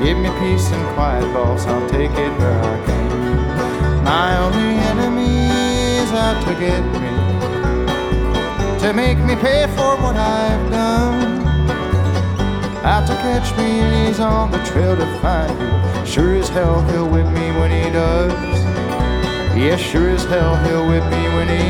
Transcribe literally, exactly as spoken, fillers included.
Give me peace and quiet, boss, I'll take it where I can. My only enemy is out to get me, to make me pay for what I've done. Out to catch me and he's on the trail to find me. Sure as hell he'll whip me when he does. Yeah, sure as hell he'll whip me when he